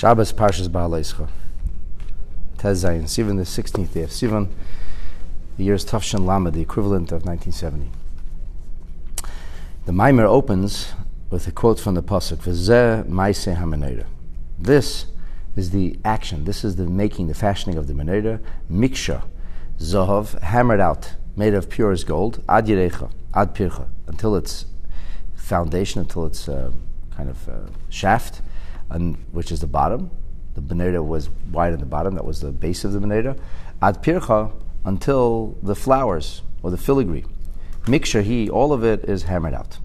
Shabbos Parshas Ba'aleischa. Tez Zayin, Sivan, the 16th day of Sivan. The year is Tafshan Lama, the equivalent of 1970. The Maimer opens with a quote from the Pasuk, V'zeh Maaseh HaMenorah. This is the action, this is the making, the fashioning of the menorah. Miksha, Zohov, hammered out, made of purest gold, Ad Yerecha, Ad Pircha, until its foundation, until its shaft, and which is the bottom. The menorah was wide at the bottom, that was the base of the menorah. Ad Pircha, until the flowers, or the filigree. Miksha, all of it is hammered out.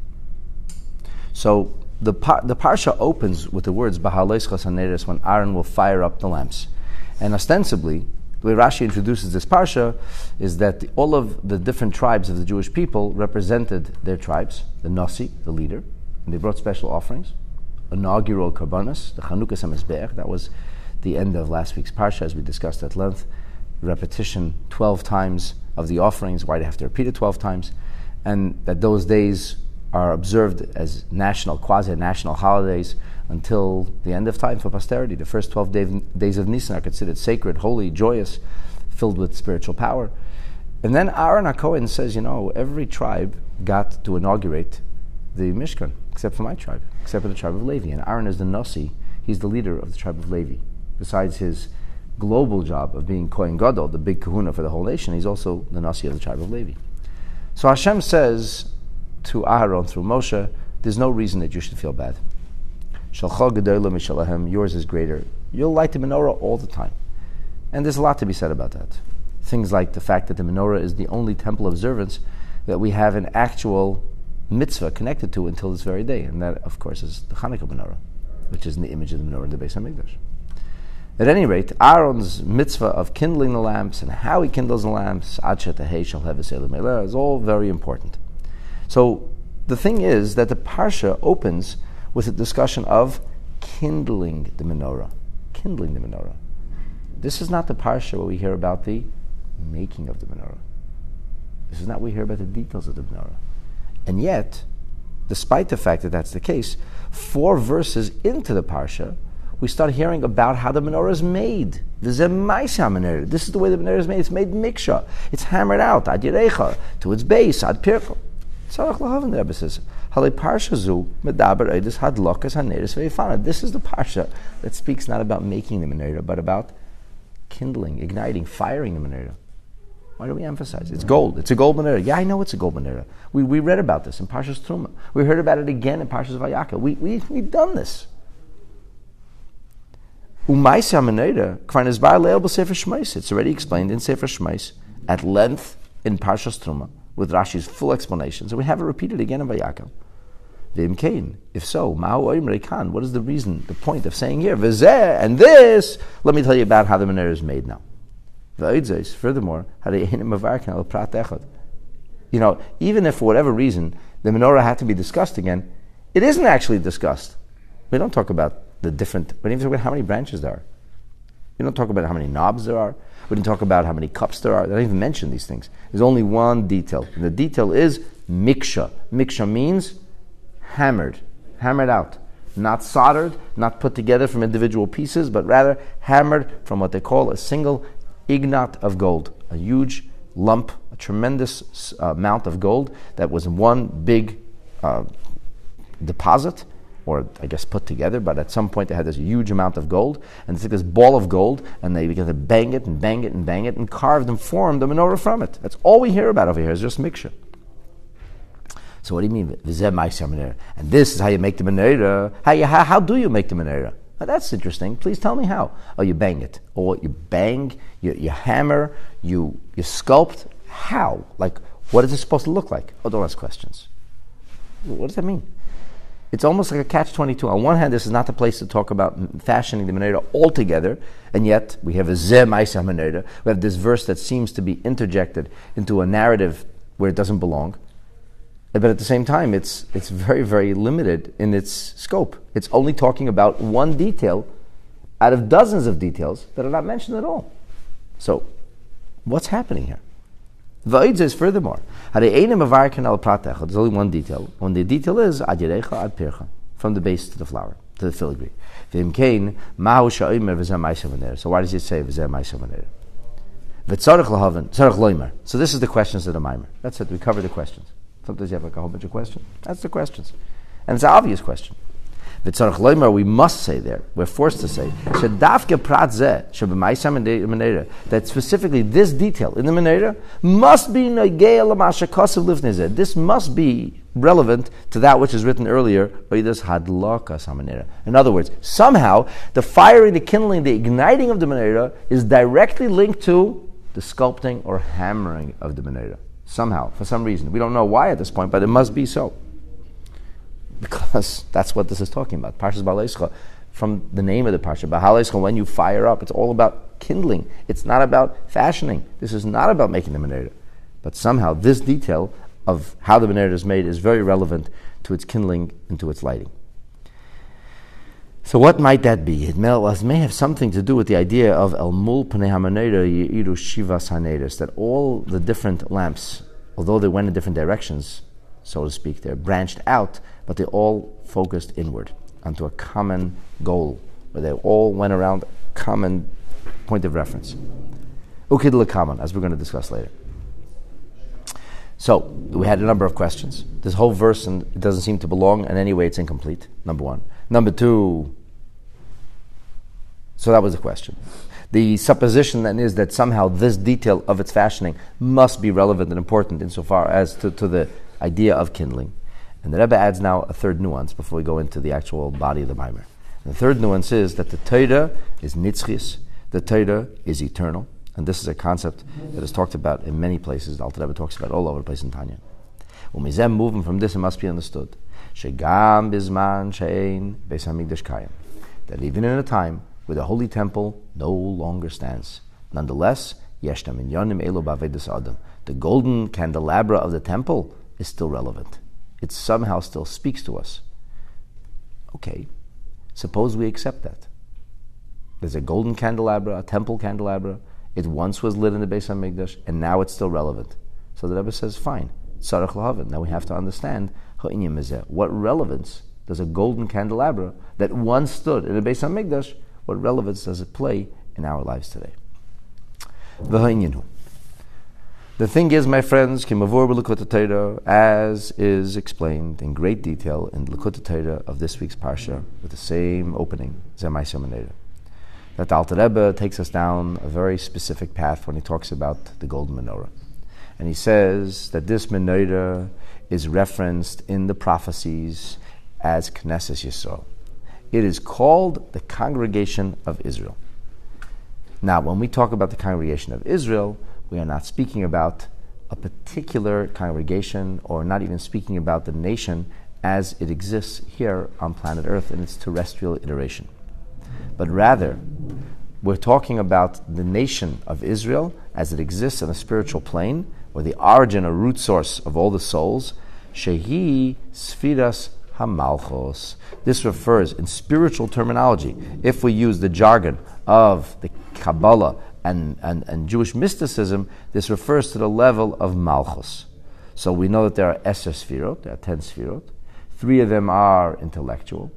So the parsha opens with the words B'haleischa haneros, when Aaron will fire up the lamps. And ostensibly, the way Rashi introduces this parsha is that all of the different tribes of the Jewish people represented their tribes, the Nasi, the leader, and they brought special offerings. Inaugural Karbanos, the Chanukas HaMizbeach, that was the end of last week's parsha, as we discussed at length. Repetition 12 times of the offerings, why do they have to repeat it 12 times? And that those days are observed as national, quasi-national holidays until the end of time for posterity. The first 12 days of Nisan are considered sacred, holy, joyous, filled with spiritual power. And then Aaron HaKohen says, every tribe got to inaugurate the Mishkan, except for my tribe, except for the tribe of Levi. And Aaron is the Nasi, he's the leader of the tribe of Levi. Besides his global job of being Kohen Gadol, the big kahuna for the whole nation, he's also the Nasi of the tribe of Levi. So Hashem says to Aharon through Moshe, there's no reason that you should feel bad. Shalcha gedolah mishalahem, yours is greater. You'll light the menorah all the time. And there's a lot to be said about that. Things like the fact that the menorah is the only temple observance that we have an actual mitzvah connected to until this very day. And that, of course, is the Hanukkah menorah, which is in the image of the menorah in the Beis HaMikdash. At any rate, Aaron's mitzvah of kindling the lamps and how he kindles the lamps, is all very important. So the thing is that the parsha opens with a discussion of kindling the menorah. Kindling the menorah. This is not the parsha where we hear about the making of the menorah. This is not where we hear about the details of the menorah. And yet, despite the fact that that's the case, 4 verses into the parsha, we start hearing about how the menorah is made. This is the way the menorah is made. It's made miksha. It's hammered out, ad yerecha, to its base, ad pircha. Tzarach lahavin, the Rebbe says, halei parsha zu medaber eidus hadlokas haneros ve'ifana. This is the parsha that speaks not about making the menorah, but about kindling, igniting, firing the menorah. Why do we emphasize it? It's gold. It's a gold menorah. Yeah, I know it's a gold menorah. We read about this in Parshas Truma. We heard about it again in Parshas Vayakel. We've done this. It's already explained in Sefer Shmais at length in Parshas Truma with Rashi's full explanation. So we have it repeated again in Vayakel. If so, what is the reason, the point of saying here, V'zeh, and this? Let me tell you about how the menorah is made now. Furthermore, even if for whatever reason the menorah had to be discussed again, it isn't actually discussed. We don't talk about we don't even talk about how many branches there are. We don't talk about how many knobs there are. We don't talk about how many cups there are. They don't even mention these things. There's only one detail. And the detail is miksha. Miksha means hammered out. Not soldered, not put together from individual pieces, but rather hammered from what they call a single ignat of gold. A huge lump, a tremendous amount of gold that was in one big deposit, or I guess put together, but at some point they had this huge amount of gold, and they took this ball of gold, and they began to bang it, and carved and formed the menorah from it. That's all we hear about over here, is just miksha. So what do you mean? And this is how you make the menorah. How do you make the menorah? Now that's interesting. Please tell me how. Oh, you bang it. Or you bang, you hammer, you sculpt. How? Like, what is it supposed to look like? Oh, don't ask questions. What does that mean? It's almost like a catch-22. On one hand, this is not the place to talk about fashioning the menorah altogether, and yet we have a Zeh Maaseh menorah. We have this verse that seems to be interjected into a narrative where it doesn't belong. But at the same time, it's very, very limited in its scope. It's only talking about one detail out of dozens of details that are not mentioned at all. So, what's happening here? V'oid says furthermore, there's only one detail. When the detail is ad yerecha ad pircha, from the base to the flower. to the filigree. V'imkein, mahu sha'omer v'zeh ma'aseh v'ner. So why does it say v'zeh ma'aseh v'ner? V'tzarech lahaven, tzarech loimer. So this is the questions of the Maimer. That's it, we covered the questions. Sometimes you have like a whole bunch of questions. That's the questions. And it's an obvious question. V'tzarech loimer, we must say there, we're forced to say, shedafke prat zeh, sheb'ma'aseh v'ner, that specifically this detail in the Menera must be negei l'masha kosev lifnei zeh. This must be relevant to that which is written earlier. In other words, somehow the firing, the kindling, the igniting of the menorah is directly linked to the sculpting or hammering of the menorah. Somehow, for some reason. We don't know why at this point, but it must be so. Because that's what this is talking about. Parshas Ba'aleischa, from the name of the Parsha, Ba'aleischa, when you fire up, it's all about kindling. It's not about fashioning. This is not about making the menorah. But somehow this detail of how the menorah is made is very relevant to its kindling and to its lighting. So what might that be? It may have something to do with the idea of El Mul Pnei HaMenorah Ye'iru Shivas HaNeiros, that all the different lamps, although they went in different directions, so to speak, they're branched out, but they all focused inward onto a common goal, where they all went around a common point of reference. Ukid L'Kaman, as we're going to discuss later. So, we had a number of questions. This whole verse, and it doesn't seem to belong, and anyway it's incomplete, number one. Number two, so that was the question. The supposition then is that somehow this detail of its fashioning must be relevant and important insofar as to the idea of kindling. And the Rebbe adds now a third nuance before we go into the actual body of the Maimer. And the third nuance is that the Torah is nitzchis, the Torah is eternal. And this is a concept that is talked about in many places. The Alter Rebbe talks about all over the place in Tanya. Umizem, moving from this, it must be understood. Shegam bizman shein beis hamikdash kayim. That even in a time where the holy temple no longer stands, nonetheless, yeshna minyanim elo ba'avedas adam. The golden candelabra of the temple is still relevant. It somehow still speaks to us. Okay, suppose we accept that. There's a golden candelabra, a temple candelabra. It once was lit in the Beis HaMikdash, and now it's still relevant. So the Rebbe says, fine, tzarech lahaven. Now we have to understand what relevance does a golden candelabra that once stood in the Beis HaMikdash, what relevance does it play in our lives today? The thing is, my friends, as is explained in great detail in the Likutei Torah of this week's Parsha, with the same opening, that the Alter Rebbe takes us down a very specific path when he talks about the golden menorah. And he says that this menorah is referenced in the prophecies as Knesset Yisrael. It is called the Congregation of Israel. Now, when we talk about the Congregation of Israel, we are not speaking about a particular congregation, or not even speaking about the nation as it exists here on planet Earth in its terrestrial iteration. But rather, we're talking about the nation of Israel as it exists on a spiritual plane, or the origin or root source of all the souls, Shehi Sfiras HaMalchos. This refers, in spiritual terminology, if we use the jargon of the Kabbalah and Jewish mysticism, this refers to the level of Malchus. So we know that there are Eser Sfirot, there are 10 Sfirot. 3 of them are intellectual.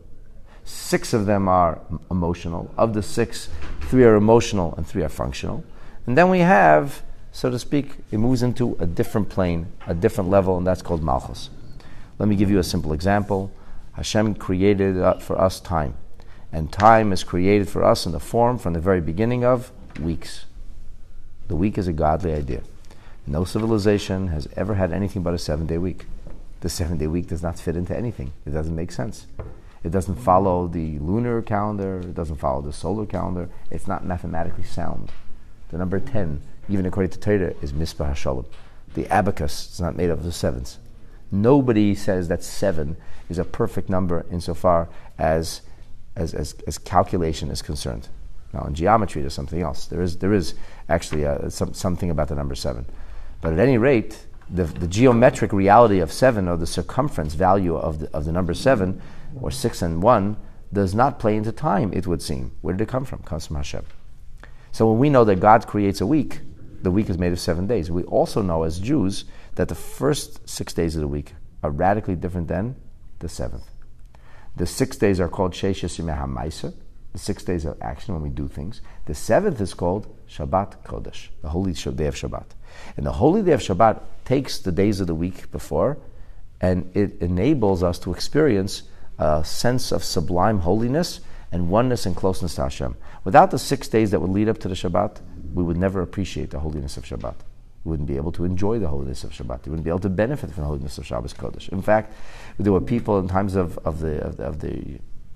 6 of them are emotional. Of the 6, 3 are emotional and 3 are functional. And then we have, so to speak, it moves into a different plane, a different level, and that's called Malchus. Let me give you a simple example. Hashem created for us time. And time is created for us in the form, from the very beginning, of weeks. The week is a godly idea. No civilization has ever had anything but a 7-day week. The 7-day week does not fit into anything. It doesn't make sense. It doesn't follow the lunar calendar. It doesn't follow the solar calendar. It's not mathematically sound. The number 10, even according to Torah, is Mispah HaShalom. The abacus is not made up of the 7s. Nobody says that 7 is a perfect number insofar as calculation is concerned. Now, in geometry, there's something else. There is actually something about the number 7. But at any rate, the geometric reality of 7, or the circumference value of the number 7, or 6 and 1, does not play into time, it would seem. Where did it come from? It comes from Hashem. So when we know that God creates a week, the week is made of 7 days. We also know as Jews that the first 6 days of the week are radically different than the 7th. The 6 days are called Sheishes Yimei HaMaisa, the 6 days of action when we do things. The 7th is called Shabbat Kodesh, the holy day of Shabbat. And the holy day of Shabbat takes the days of the week before, and it enables us to experience a sense of sublime holiness and oneness and closeness to Hashem. Without the 6 days that would lead up to the Shabbat, we would never appreciate the holiness of Shabbat. We wouldn't be able to enjoy the holiness of Shabbat. We wouldn't be able to benefit from the holiness of Shabbos Kodesh. In fact, there were people in times of the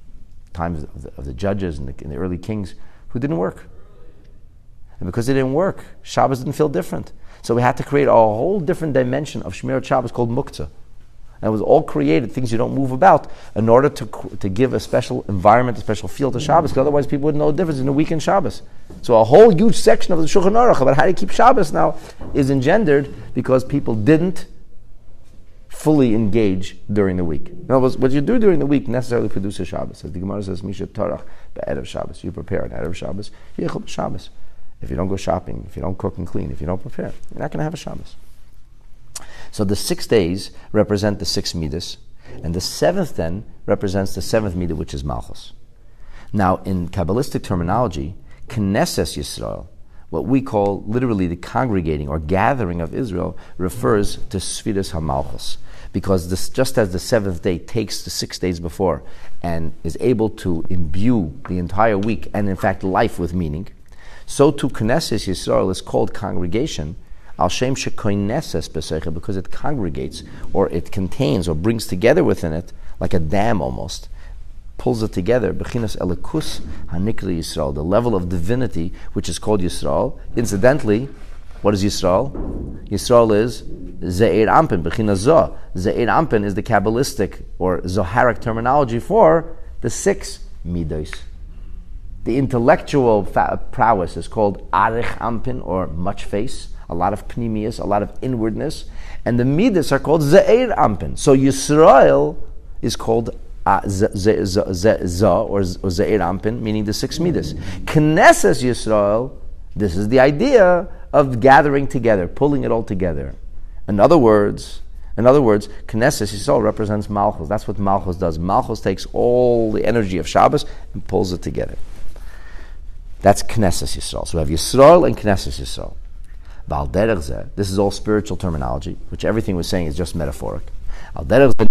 judges and the early kings who didn't work. And because they didn't work, Shabbos didn't feel different. So we had to create a whole different dimension of Shmirat Shabbos called Muktzah. And it was all created, things you don't move about, in order to give a special environment, a special feel to Shabbos, because otherwise people wouldn't know the difference in a week and Shabbos. So a whole huge section of the Shulchan Aruch about how to keep Shabbos now is engendered because people didn't fully engage during the week. In other words, what you do during the week necessarily produces Shabbos. As the Gemara says, Misha Torach be'erev Shabbos. You prepare an erev Shabbos, yichel Shabbos. If you don't go shopping, if you don't cook and clean, if you don't prepare, you're not going to have a Shabbos. So the 6 days represent the 6 midas, and the 7th then represents the 7th midah, which is Malchus. Now, in Kabbalistic terminology, Knesset Yisrael, what we call literally the congregating or gathering of Israel, refers to Sfiras HaMalchus, because this, just as the 7th day takes the 6 days before and is able to imbue the entire week and in fact life with meaning, so too Knesset Yisrael is called congregation, Al Shem Shekoineses B'Seicha, because it congregates, or it contains, or brings together within it, like a dam almost, pulls it together. Bechinas Elikus Hanikri Yisrael, the level of divinity which is called Yisrael. Incidentally, what is Yisrael? Yisrael is Ze'er Ampen, Bechinas Zoh. Ze'er Ampen is the Kabbalistic or Zoharic terminology for the 6 midos. The intellectual prowess is called Arich Ampen, or much face. A lot of pnimius, a lot of inwardness, and the midas are called ze'er ampen. So Yisrael is called ze or ze'er ampen, meaning the 6 midas. Knesset Yisrael, this is the idea of gathering together, pulling it all together. In other words, Knesset Yisrael represents Malchus. That's what Malchus does. Malchus takes all the energy of Shabbos and pulls it together. That's Knesset Yisrael. So we have Yisrael and Knesset Yisrael. This is all spiritual terminology, which everything we're saying is just metaphoric. When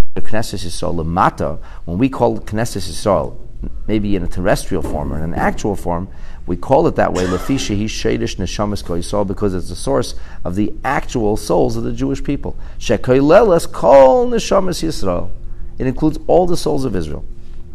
we call Knesset Yisrael, maybe in a terrestrial form or in an actual form, we call it that way because it's the source of the actual souls of the Jewish people. It includes all the souls of Israel.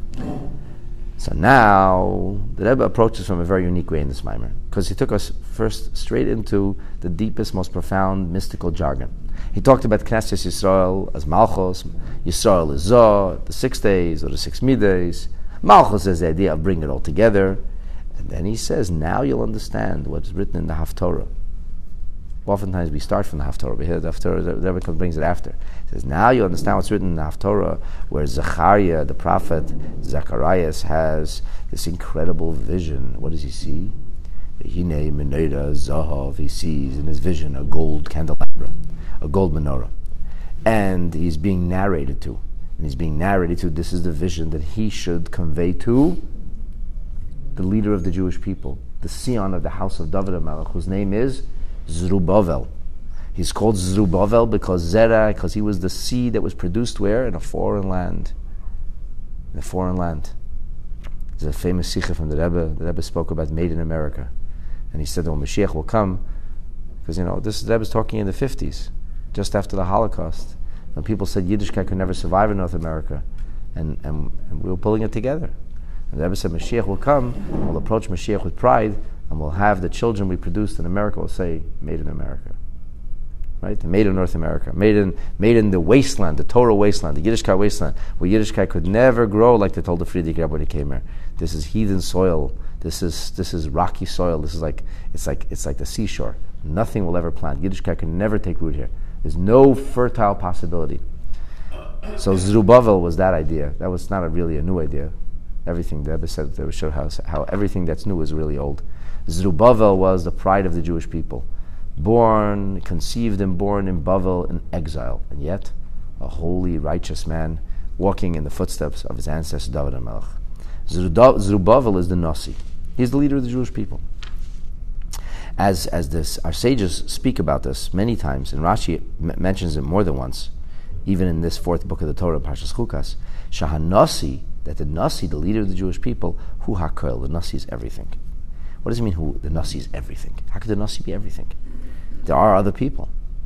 So now, the Rebbe approaches from a very unique way in this Maimer, because he took us first straight into the deepest, most profound, mystical jargon. He talked about Knesset Yisrael as Malchus, Yisrael is Zoh, the 6 days, or the 6 midas. Malchus is the idea of bringing it all together. And then he says, now you'll understand what's written in the Haftorah. Oftentimes we start from the Haftorah, we hear the Haftorah, the Rebbe brings it after. He says, now you understand what's written in the Haftorah, where Zechariah, the prophet, Zacharias, has this incredible vision. What does he see? Hine Menorah Zahav, he sees in his vision a gold candelabra, a gold menorah. And he's being narrated to. And he's being narrated to, this is the vision that he should convey to the leader of the Jewish people, the Sion of the house of David HaMelech, whose name is Zerubbabel. He's called Zerubbabel because he was the seed that was produced where? In a foreign land. In a foreign land. There's a famous sikha from the Rebbe. The Rebbe spoke about made in America. And he said, when Mashiach will come, because this Rebbe is talking in the 50s, just after the Holocaust, when people said Yiddishkeit could never survive in North America, and we were pulling it together. And the Rebbe said, Mashiach will come, we'll approach Mashiach with pride, and we'll have the children we produced in America will say, made in America. Right? Made in North America. Made in the wasteland, the Torah wasteland, the Yiddishkeit wasteland, where Yiddishkeit could never grow, like they told the Frierdiker Rebbe when he came here. This is heathen soil. This is rocky soil. This is it's like the seashore. Nothing will ever plant. Yiddishkeit can never take root here. There's no fertile possibility. So Zerubbabel was that idea. That was not really a new idea. Everything the Rebbe said, they would show how everything that's new is really old. Zerubbabel was the pride of the Jewish people. Conceived and born in Bavel in exile, and yet a holy, righteous man walking in the footsteps of his ancestor David HaMelech. Zerubbabel is the Nasi. He's the leader of the Jewish people. As our sages speak about this many times, and Rashi mentions it more than once, even in this fourth book of the Torah, Parshas Chukas, Shahanasi, that the Nasi, the leader of the Jewish people, Hu HaKol, the Nasi is everything. What does it mean, the Nasi is everything? How could the Nasi be everything? There are other people.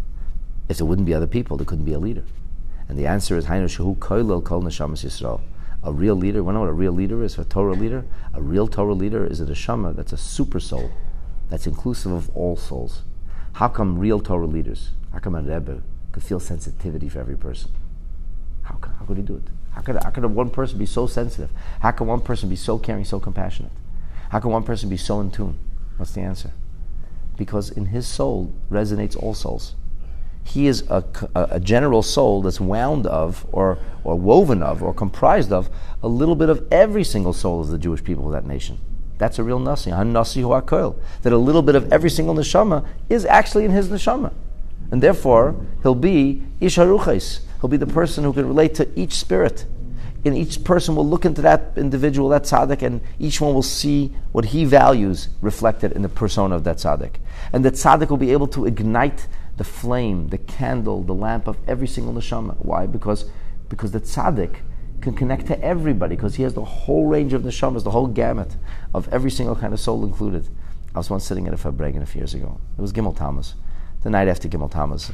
If there wouldn't be other people, there couldn't be a leader. And the answer is, Hainu Shehu Koilel Kol Neshamas Yisrael. A real leader, you know what a real leader is? A Torah leader? A real Torah leader is a neshama that's a super soul, that's inclusive of all souls. How come real Torah leaders, how come a Rebbe could feel sensitivity for every person? How could he do it? How could one person be so sensitive? How can one person be so caring, so compassionate? How can one person be so in tune? What's the answer? Because in his soul resonates all souls. He is a general soul that's wound of, or woven of, or comprised of a little bit of every single soul of the Jewish people of that nation. That's a real Nasi. Han-Nasi hu HaKol. That a little bit of every single neshama is actually in his neshama. And therefore, he'll be Ish HaRuchais. He'll be the person who can relate to each spirit. And each person will look into that individual, that tzaddik, and each one will see what he values reflected in the persona of that tzaddik. And the tzaddik will be able to ignite the flame, the candle, the lamp of every single neshama. Why? Because the tzaddik can connect to everybody, because he has the whole range of neshamas, the whole gamut of every single kind of soul included. I was once sitting at a Fabrengen a few years ago. It was Gimel Tammuz, the night after Gimel Tammuz,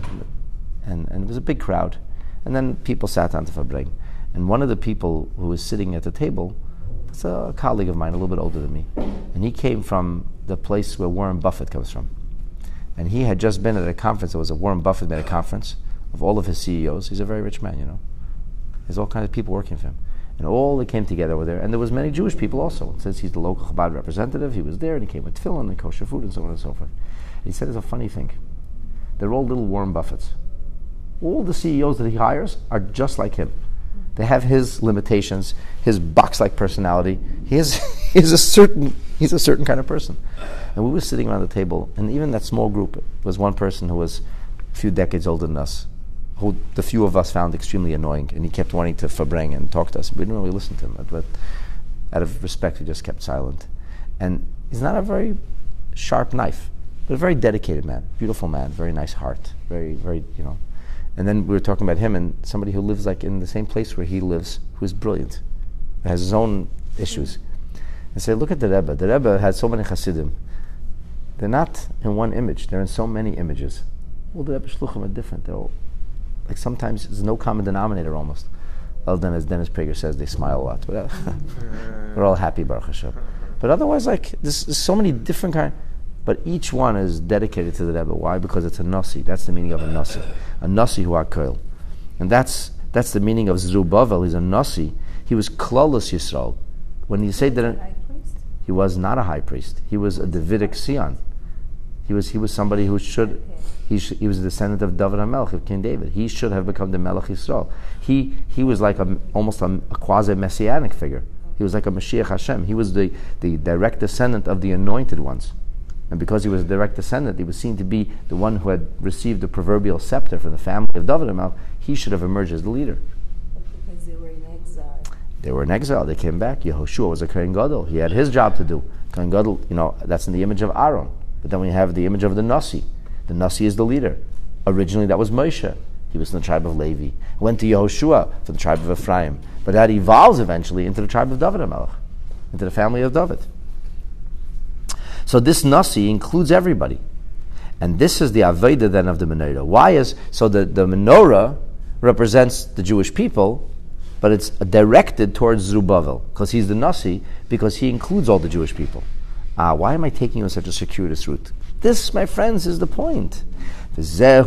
and it was a big crowd. And then people sat down to Fabrengen. And one of the people who was sitting at the table was a colleague of mine, a little bit older than me. And he came from the place where Warren Buffett comes from. And he had just been at a conference. It was a Warren Buffett made a conference of all of his CEOs. He's a very rich man, you know. There's all kinds of people working for him. And all they came together were there. And there was many Jewish people also. Since he's the local Chabad representative, he was there, and he came with tefillin and kosher food and so on and so forth. And he said, there's a funny thing. They're all little Warren Buffetts. All the CEOs that he hires are just like him. They have his limitations, his box-like personality. He's a certain kind of person. And we were sitting around the table, and even that small group was one person who was a few decades older than us, who the few of us found extremely annoying, and he kept wanting to Fabrengen and talk to us. We didn't really listen to him, but out of respect, we just kept silent. And he's not a very sharp knife, but a very dedicated man, beautiful man, very nice heart, very, very, you know. And then we were talking about him and somebody who lives like in the same place where he lives, who's brilliant, has his own issues. And say, look at the Rebbe. The Rebbe has so many Hasidim. They're not in one image. They're in so many images. All the Rebbe Shluchim are different. They're all, like sometimes there's no common denominator almost. Other than as Dennis Prager says, they smile a lot. We're all happy, Baruch Hashem. But otherwise, like there's so many different kinds. But each one is dedicated to the Rebbe. Why? Because it's a Nasi. That's the meaning of a Nasi. A Nasi hu HaKol. And that's the meaning of Zerubbabel. He's a Nasi. He was Klolos Yisrael. When you say that, he was not a high priest. He was a Davidic Sion. He was somebody who should. He was a descendant of David HaMelech, of King David. He should have become the Melech Yisrael. He was like almost a quasi-messianic figure. He was like a Mashiach Hashem. He was the direct descendant of the anointed ones. And because he was a direct descendant, he was seen to be the one who had received the proverbial scepter from the family of David HaMelech. He should have emerged as the leader. Because they were in exile. They were in exile. They came back. Yehoshua was a Kohen Gadol. He had his job to do. Kohen Gadol, that's in the image of Aaron. But then we have the image of the Nasi. The Nasi is the leader. Originally, that was Moshe. He was from the tribe of Levi. Went to Yehoshua from the tribe of Ephraim. But that evolves eventually into the tribe of David HaMelech, into the family of David. So this Nasi includes everybody. And this is the Aveda then of the menorah. Why is, so the menorah represents the Jewish people, but it's directed towards Zerubbabel, because he's the Nasi, because he includes all the Jewish people. Why am I taking you on such a circuitous route? This, my friends, is the point. This is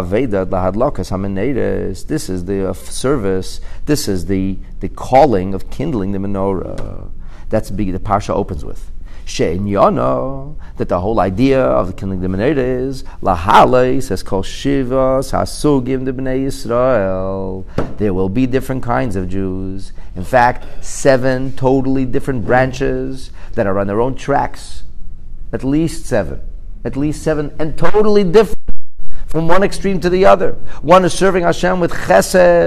the service, this is the calling of kindling the menorah. That's the Parsha opens with. That the whole idea of the kindling the menorah is Lahale says Kol Shivas Hasugim the Bnei Yisrael. There will be different kinds of Jews. In fact, 7 totally different branches that are on their own tracks. At least 7, and totally different from one extreme to the other. One is serving Hashem with chesed,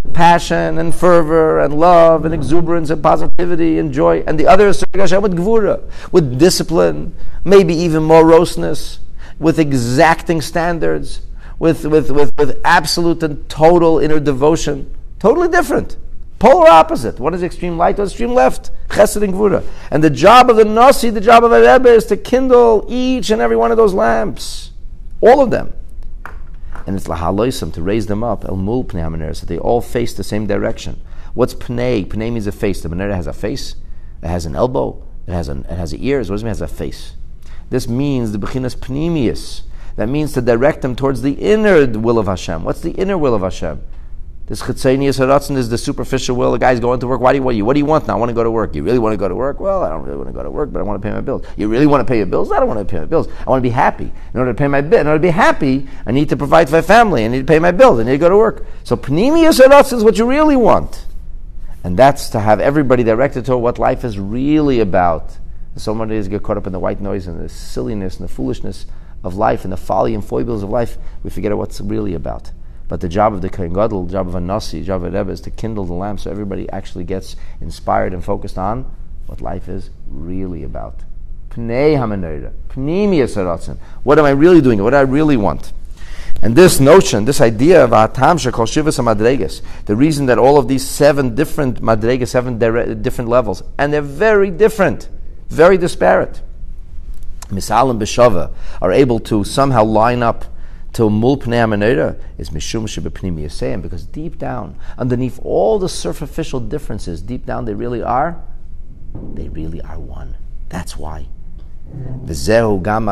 passion and fervor and love and exuberance and positivity and joy. And the other is serving Hashem with gvura, with discipline, maybe even moroseness, with exacting standards, with absolute and total inner devotion. Totally different. Polar opposite. One is extreme light, one is extreme left. Chesed and Gvura. And the job of the Nasi, the job of a Rebbe, is to kindle each and every one of those lamps. All of them. And it's lahaloisam, to raise them up, el mul pnei hamanera, so they all face the same direction. What's pnei? Pnei means a face. The manera has a face, it has an elbow, it has ears. What does it mean? It has a face. This means the bechinas pnimius. That means to direct them towards the inner will of Hashem. What's the inner will of Hashem? This chitzonius haratzon is the superficial will. The guy's going to work. What do you want now? I want to go to work. You really want to go to work? Well, I don't really want to go to work, but I want to pay my bills. You really want to pay your bills? I don't want to pay my bills. I want to be happy. In order to pay my bill, in order to be happy, I need to provide for my family. I need to pay my bills. I need to go to work. So pnimius haratzon is what you really want. And that's to have everybody directed to what life is really about. So many days get caught up in the white noise and the silliness and the foolishness of life and the folly and foibles of life. We forget what's really about. But the job of the Kohen Gadol, the job of a Nasi, the job of a Rebbe is to kindle the lamp so everybody actually gets inspired and focused on what life is really about. Pnei hamanera, pnimius haratzon. What am I really doing? What do I really want? And this notion, this idea of Atam Shekol Shivas HaMadreges, the reason that all of these 7 different Madreges, 7 different levels, and they're very different, very disparate, Misal and Beshava are able to somehow line up to Mul Pnei HaManera is Mishum Shebepnimi Yisayim, because deep down, underneath all the superficial differences, deep down they really are one. That's why. That's why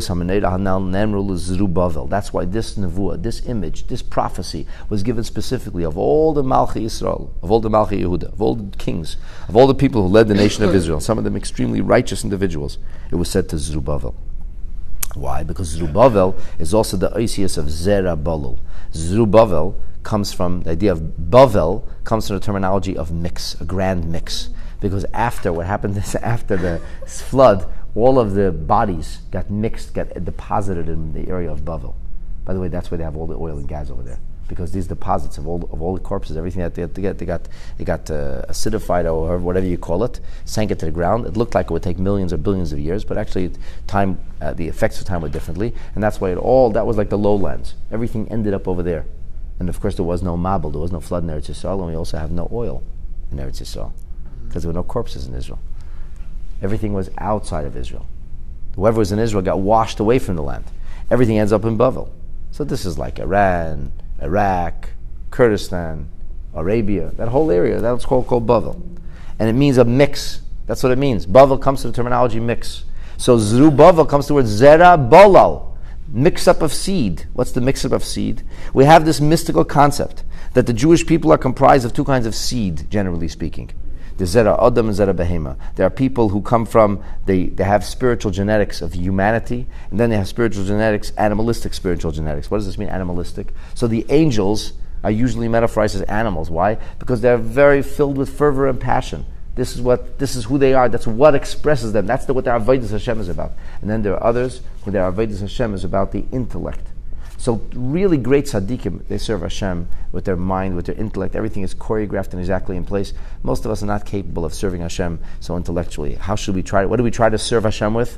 this nevuah, this image, this prophecy was given specifically of all the Malchi Yisrael, of all the Malchi Yehuda, of all the kings, of all the people who led the nation of Israel, some of them extremely righteous individuals. It was said to Zerubbabel. Why? Because Zerubbabel is also the Oisius of Zera Balul. Zerubbabel comes from the idea of Bavel, comes from the terminology of mix, a grand mix. Because after what happened is after the flood, all of the bodies got mixed, got deposited in the area of Bavel. By the way, that's where they have all the oil and gas over there. Because these deposits of all the corpses, everything that they had to get, they got acidified or whatever you call it, sank it to the ground. It looked like it would take millions or billions of years, but actually time, the effects of time were differently, and that's why that was like the lowlands. Everything ended up over there. And of course there was no Mabel, there was no flood in Eretz Yisrael, and we also have no oil in Eretz Yisrael, because there were no corpses in Israel. Everything was outside of Israel. Whoever was in Israel got washed away from the land. Everything ends up in Bavel. So this is like Iran, Iraq, Kurdistan, Arabia, that whole area, that's called Bavel. And it means a mix. That's what it means. Bavel comes to the terminology mix. So Zerubbabel comes to the word Zera Bolal, mix up of seed. What's the mix up of seed? We have this mystical concept that the Jewish people are comprised of 2 kinds of seed, generally speaking. The Zera Adam and Zera Behema. There are people who come from, they have spiritual genetics of humanity, and then they have spiritual genetics, animalistic spiritual genetics. What does this mean, animalistic? So the angels are usually metaphorized as animals. Why? Because they're very filled with fervor and passion. This is who they are. That's what expresses them. That's what their Avodas Hashem is about. And then there are others who their Avodas Hashem is about the intellect. So really great tzaddikim, they serve Hashem with their mind, with their intellect. Everything is choreographed and exactly in place. Most of us are not capable of serving Hashem so intellectually. How should we try? What do we try to serve Hashem with?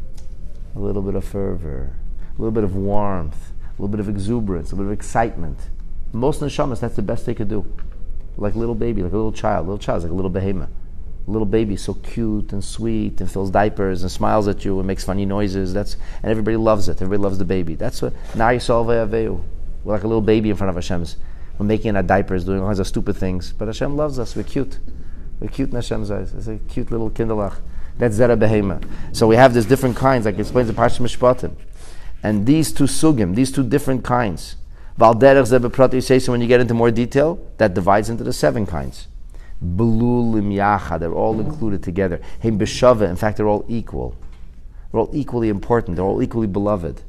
A little bit of fervor, a little bit of warmth, a little bit of exuberance, a little bit of excitement. Most neshamas, that's the best they could do. Like a little baby, like a little child. A little child is like a little behemoth. A little baby is so cute and sweet and fills diapers and smiles at you and makes funny noises. And everybody loves it. Everybody loves the baby. That's what Na Yisrael Ve'aveu. We're like a little baby in front of Hashem's. We're making our diapers, doing all kinds of stupid things. But Hashem loves us. We're cute. We're cute in Hashem's eyes. It's a cute little kinderlach. That's Zera Behema. So we have these different kinds, like it explains in Parshat Mishpatim. And these 2 sugim, these 2 different kinds, Val Derech Zeh B'Prat Yisei, so when you get into more detail, that divides into the 7 kinds. Belulim Yacha, they're all included together. Heim B'Shava, in fact, they're all equal. They're all equally important. They're all equally beloved.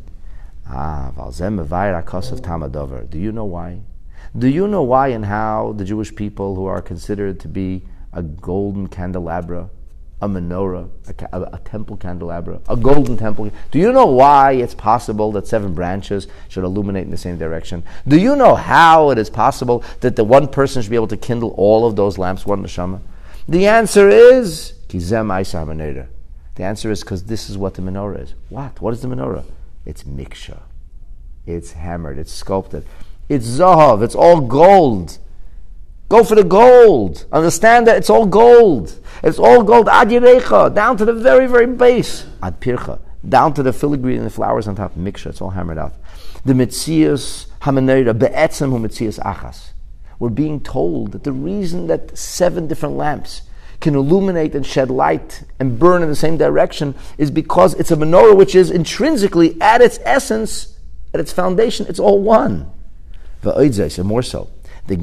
Val Zeh Mevayir HaKosav Tamadover. Do you know why? Do you know why and how the Jewish people, who are considered to be a golden candelabra, a menorah, a temple candelabra, a golden temple. Do you know why it's possible that 7 branches should illuminate in the same direction? Do you know how it is possible that the one person should be able to kindle all of those lamps, one neshama? The answer is Kizem Aisa HaMenorah. The answer is because this is what the menorah is. What is the menorah? It's miksha. It's hammered, it's sculpted. It's zahav, it's all gold. Go for the gold. Understand that it's all gold. It's all gold. Ad yirecha, down to the very, very base. Ad pircha, down to the filigree and the flowers on top. Miksha, it's all hammered out. The Metzias HaMenorah, be'etzem hu Metzias achas. We're being told that the reason that 7 different lamps can illuminate and shed light and burn in the same direction is because it's a menorah which is intrinsically, at its essence, at its foundation, it's all one. And more so, that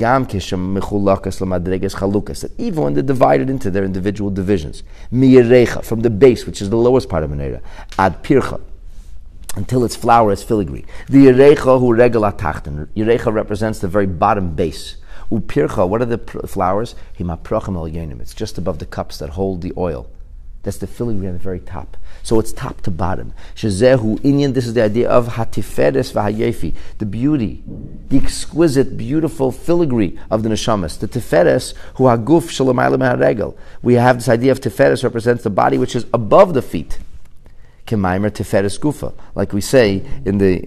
even when they're divided into their individual divisions, from the base, which is the lowest part of menorah, ad pircha, until its flower is filigree. The yerecha hu regel atachten. Yerecha represents the very bottom base. Upircha, what are the flowers? Himaprochim al yenim. It's just above the cups that hold the oil. That's the filigree on the very top. So it's top to bottom. Shezehu inyan. This is the idea of hatiferes v'hayefi, the beauty, the exquisite, beautiful filigree of the neshamas. The tiferes hu haguf shalomayla meharegel. We have this idea of tiferes represents the body which is above the feet. Kemaimer tiferes gufa, like we say in the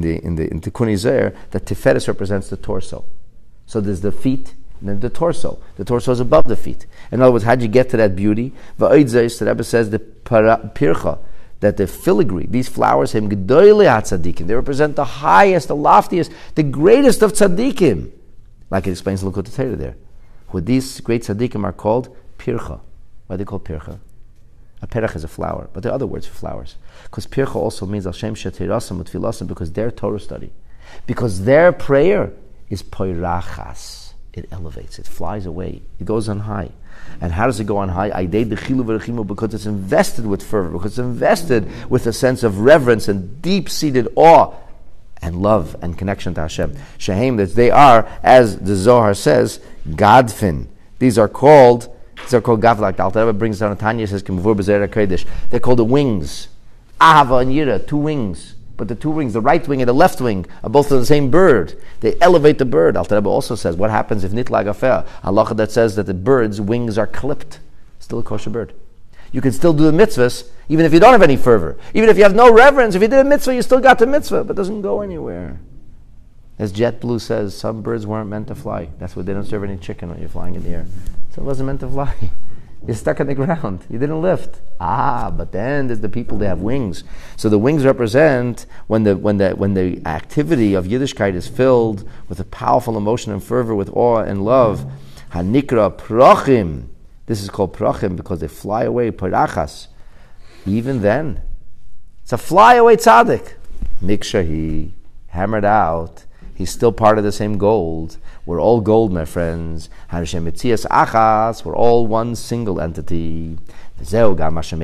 Tikkun Zohar, that tiferes represents the torso. So there's the feet and then the torso. The torso is above the feet. In other words, how'd you get to that beauty? The Rebbe says the pircha, that the filigree, these flowers, they represent the highest, the loftiest, the greatest of tzaddikim. Like it explains in Likutei Torah there. What these great tzaddikim are called pircha. Why are they called pircha? A perach is a flower, but there are other words for flowers. Because pircha also means al shem shetirasam utfilasam, because their Torah study, because their prayer is poirachas. It elevates, it flies away, it goes on high. And how does it go on high? Because it's invested with fervor, because it's invested with a sense of reverence and deep-seated awe and love and connection to Hashem. Shehem, that they are, as the Zohar says, Gadfin. These are called Gavlak. The Alter Rebbe brings down a Tanya, says, they're called the wings. Ahava and Yira, 2 wings. But the 2 wings, the right wing and the left wing, are both of the same bird. They elevate the bird. Alter Rebbe also says, what happens if nitlag afer? Halacha that says that the bird's wings are clipped. Still a kosher bird. You can still do the mitzvahs, even if you don't have any fervor. Even if you have no reverence, if you did a mitzvah, you still got the mitzvah, but it doesn't go anywhere. As JetBlue says, some birds weren't meant to fly. That's why they don't serve any chicken when you're flying in the air. So it wasn't meant to fly. You're stuck on the ground. You didn't lift. But then there's the people that have wings. So the wings represent when the activity of Yiddishkeit is filled with a powerful emotion and fervor, with awe and love. Hanikra prachim. This is called prachim because they fly away. Parachas. Even then, it's a flyaway tzaddik. Miksha, he hammered out. He's still part of the same gold. We're all gold, my friends. Hashem Metzias Achas. We're all one single entity. It's not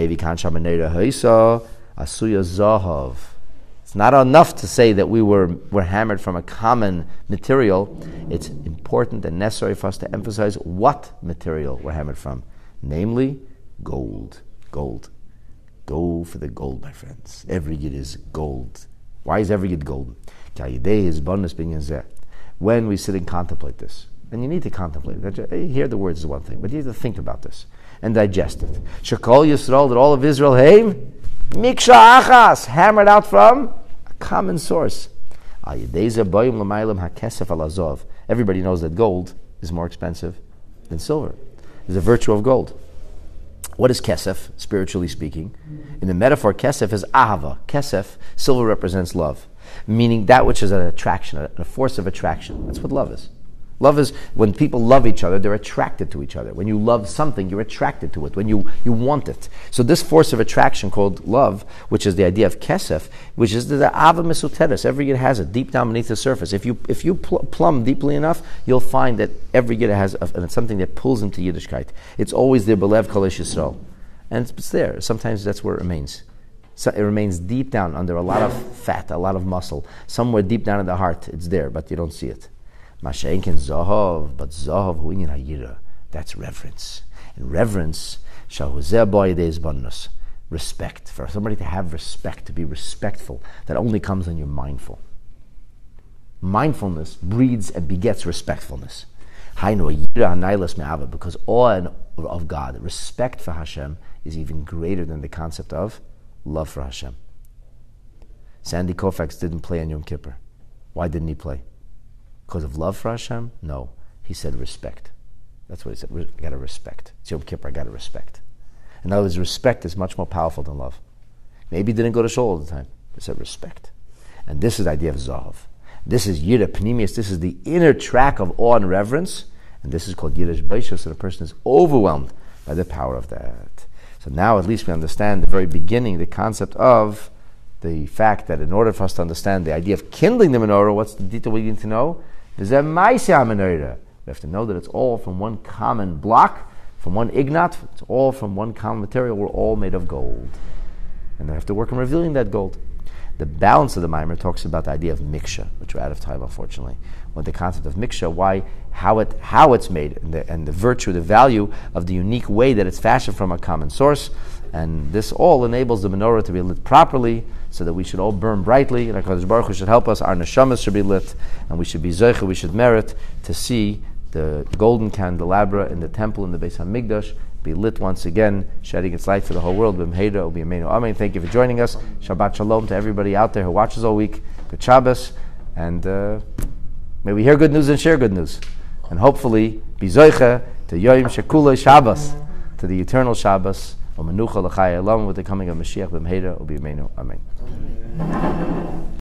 enough to say that we're hammered from a common material. It's important and necessary for us to emphasize what material we're hammered from. Namely, gold. Gold. Go for the gold, my friends. Every yid is gold. Why is every yid gold? When we sit and contemplate this, and you need to contemplate it. Hear the words is one thing, but you need to think about this and digest it. Shekol Yisrael, that all of Israel, miksha achas, hammered out from a common source. Everybody knows that gold is more expensive than silver. There's a virtue of gold. What is kesef, spiritually speaking? In the metaphor, kesef is ahava. Kesef, silver represents love, meaning that which is an attraction, a force of attraction. That's what love is. Love is when people love each other, they're attracted to each other. When you love something, you're attracted to it. When you want it. So this force of attraction called love, which is the idea of kesef, which is the ava mesuteres. Every yid has it deep down beneath the surface. If you plumb deeply enough, you'll find that every yid has and it's something that pulls into Yiddishkeit. It's always there, belev kol Yisrael. And it's there. Sometimes that's where it remains. So it remains deep down under a lot of fat, a lot of muscle. Somewhere deep down in the heart, it's there, but you don't see it. Masha'enkin zahav, but zahav hu inyan hayira. That's reverence. And reverence, respect. For somebody to have respect, to be respectful, that only comes when you're mindful. Mindfulness breeds and begets respectfulness. Because awe of God, respect for Hashem, is even greater than the concept of love for Hashem. Sandy Koufax didn't play on Yom Kippur. Why didn't he play? Because of love for Hashem? No. He said respect. That's what he said. I gotta respect. It's Yom Kippur, I gotta respect. In other words, respect is much more powerful than love. Maybe he didn't go to shul all the time. He said respect. And this is the idea of Zahav. This is Yira Pnimius. This is the inner track of awe and reverence. And this is called Yirish Beisha, so the person is overwhelmed by the power of that. So now at least we understand the very beginning, the concept of the fact that in order for us to understand the idea of kindling the menorah, what's the detail we need to know? We have to know that it's all from one common block, from one ignat, it's all from one common material. We're all made of gold. And I have to work on revealing that gold. The balance of the Maimer talks about the idea of miksha, which we're out of time, unfortunately. What the concept of miksha, how it's made, and the virtue, the value of the unique way that it's fashioned from a common source. And this all enables the menorah to be lit properly, so that we should all burn brightly, and HaKadosh Baruch Hu should help us. Our neshamas should be lit, and we should be zoicha, we should merit to see the golden candelabra in the temple in the Beis HaMikdash be lit once again, shedding its light for the whole world. B'mheira u'b'yameinu amen. Thank you for joining us. Shabbat shalom to everybody out there who watches all week. Good Shabbos, and may we hear good news and share good news, and hopefully be zoicha to Yom Shekula Shabbos, to the eternal Shabbos. U'menucha l'chai olam, with the coming of Mashiach. B'mheira u'b'yameinu amen.